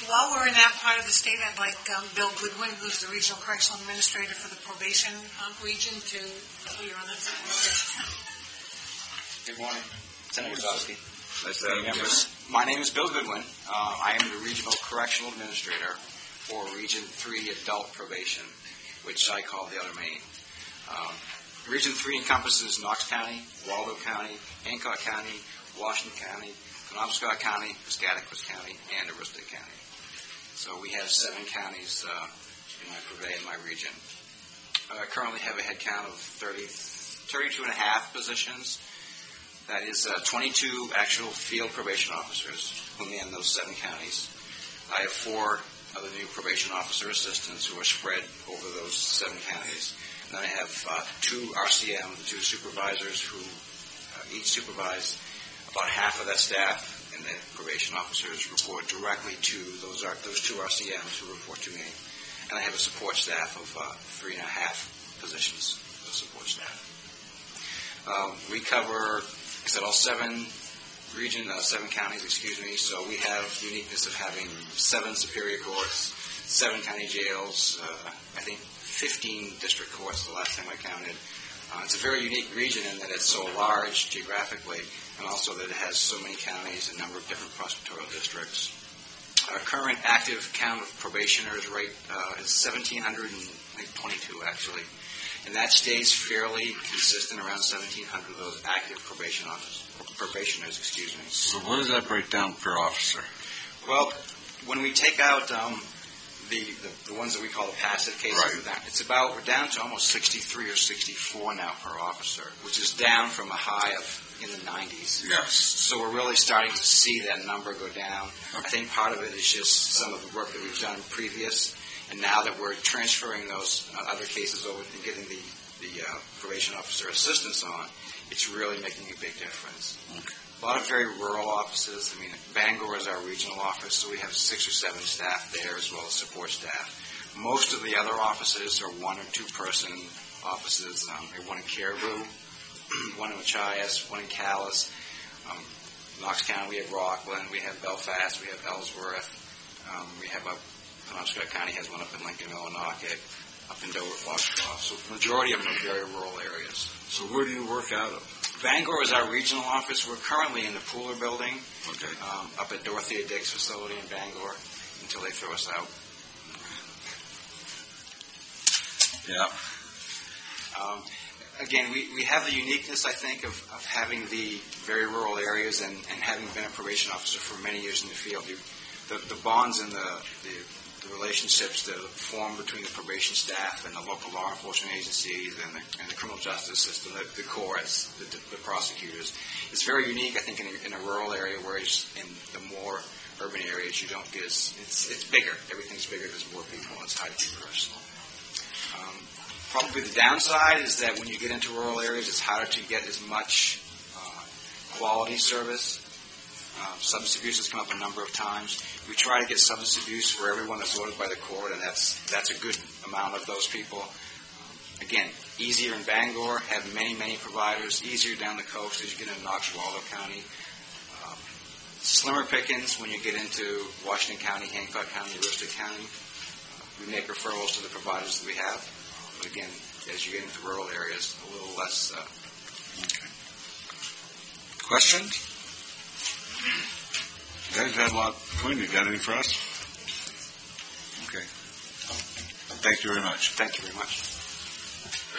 while we're in that part of the state, I'd like Bill Goodwin, who's the Regional Correctional Administrator for the probation region, to clear on that. Good morning, Senator Zosky. Nice to have you. My name is Bill Goodwin. I am the Regional Correctional Administrator for Region 3 Adult Probation, which I call the Outer Maine. Region 3 encompasses Knox County, Waldo County, Hancock County, Washington County, Penobscot County, Piscataquis County, and Aroostook County. So we have 7 counties in my region. I currently have a head count of 32 and a half positions. That is 22 actual field probation officers who man those 7 counties. I have 4 other new probation officer assistants who are spread over those 7 counties. And then I have 2 RCM, 2 supervisors who each supervise about half of that staff, and the probation officers report directly to those 2 RCMs who report to me. And I have a support staff of 3 and a half positions of support staff. We cover, like I said, all 7 counties, so we have the uniqueness of having 7 superior courts, 7 county jails, I think 15 district courts the last time I counted. It's a very unique region in that it's so large geographically, and also that it has so many counties, a number of different prosecutorial districts. Our current active count of probationers rate is 1,722 actually, and that stays fairly consistent around 1,700 of those active probationers. So what does that break down per officer? Well, when we take out the ones that we call the passive cases, right, we're down to almost 63 or 64 now per officer, which is down from a high of in the 90s. Yes. So we're really starting to see that number go down. Okay. I think part of it is just some of the work that we've done previous, and now that we're transferring those other cases over and getting the probation officer assistance on, it's really making a big difference. Okay. A lot of very rural offices. I mean, Bangor is our regional office, so we have 6 or 7 staff there as well as support staff. Most of the other offices are 1 or 2 person offices. We have 1 in Caribou, 1 in Machias, 1 in Calais. Knox County, we have Rockland, we have Belfast, we have Ellsworth. We have Penobscot County has 1 up in Lincoln, Millinocket, up in Dover, Foxcroft. So the majority of them are very rural areas. So where do you work out of? Bangor is our regional office. We're currently in the Pooler building, okay, up at Dorothea Dick's facility in Bangor until they throw us out. Yeah. Again, we have the uniqueness, I think, of having the very rural areas and having been a probation officer for many years in the field. The bonds and the relationships that form between the probation staff and the local law enforcement agencies and the criminal justice system, the courts, the prosecutors. It's very unique, I think, in a rural area, whereas in the more urban areas, you don't get it's bigger. Everything's bigger. There's more people, and it's hard to be personal. Probably the downside is that when you get into rural areas, it's harder to get as much quality service. Substance abuse has come up a number of times. We try to get substance abuse for everyone that's ordered by the court, and that's a good amount of those people. Again, easier in Bangor, have many, many providers. Easier down the coast as you get into Knox, Waldo County. Slimmer pickings when you get into Washington County, Hancock County, Aroostook County. We make referrals to the providers that we have. But again, as you get into rural areas, a little less. Okay. Questions? You guys had a lot. Quinn, you got anything for us? Okay. Thank you very much. Thank you very much.